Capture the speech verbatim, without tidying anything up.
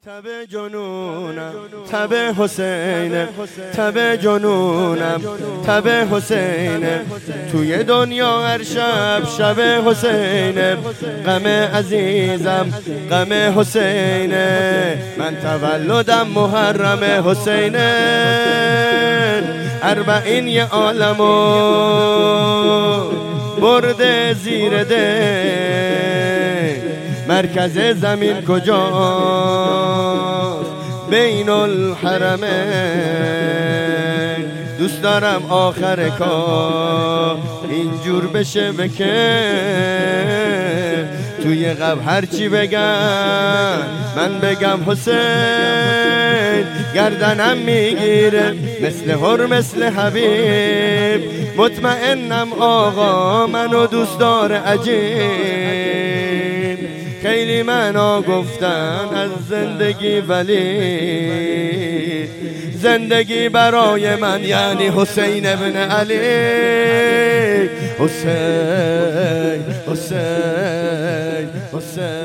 تب جنونم تب حسینه، تب جنونم تب حسینه، توی دنیا هر شب شب حسینه، غم عزیزم غم حسینه، من تولدم محرم حسینه، اربعین یه عالمو برده زیر ده، مرکز زمین کجاست؟ بین الحرمین. دوست دارم آخر کار اینجور بشه بکن، توی قبر هرچی بگم من بگم حسین، گردنم میگیره مثل هر مثل حبیب، مطمئنم آقا منو دوست داره عجیب، خیلی معنا گفتن از زندگی، ولی زندگی برای من یعنی حسین ابن علی. حسین حسین حسین